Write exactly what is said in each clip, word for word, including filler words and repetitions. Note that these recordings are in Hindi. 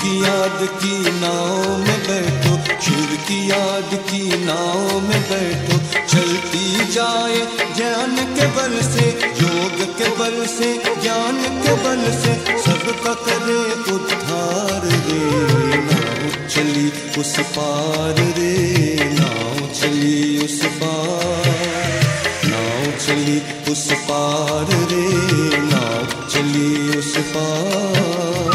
की याद की नाव में बैठो, शिव की याद की नाव में बैठो, चलती जाए ज्ञान के बल से, योग के बल से, ज्ञान के बल से, सबका करे उद्धार रे। नाव चली उस पार रे, नाव चली उस पार, नाव चली उस पार रे, नाव चली उस पार।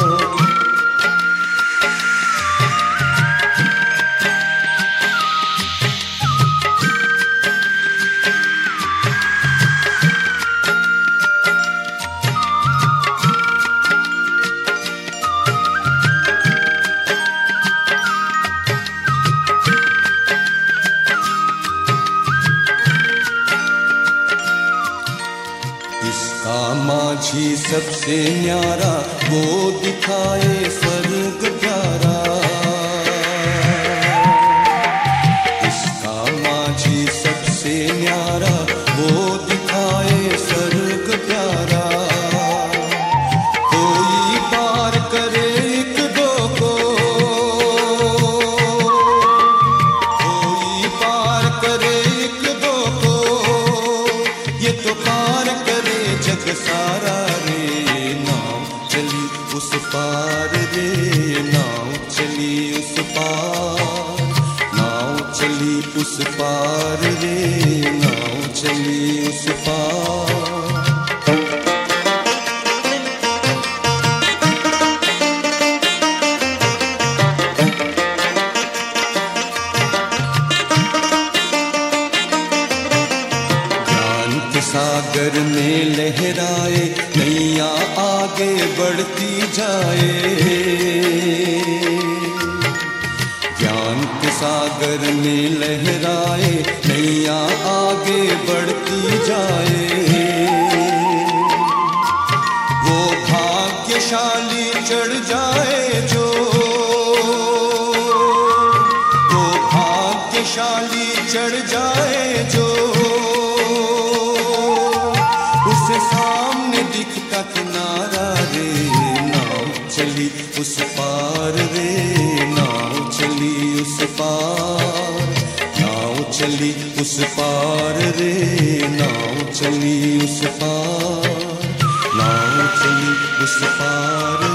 माझी सबसे न्यारा वो दिखाए स्वर्ग प्यारा, इसका माझी सबसे न्यारा वो दिखाए स्वर्ग प्यारा। कोई पार करे एक दो को, कोई पार करे एक दो को, ये तो पार करे जग सारा रे। नाव चली उस पार रे, नाव चली उस पार, नाव चली उस पार रे, नाव चली उस पार। सागर में लहराए नैया आगे बढ़ती जाए, ज्ञान के सागर में लहराए नैया आगे बढ़ती जाए। वो भाग्यशाली चढ़ जाए जो, वो भाग्यशाली चढ़ जाए जो, उसे सामने दिखता किनारा रे। नाव चली उस पार रे, नाव चली उस पार, नाव चली उस पार रे, नाव चली उस पार, नाव चली उस पार।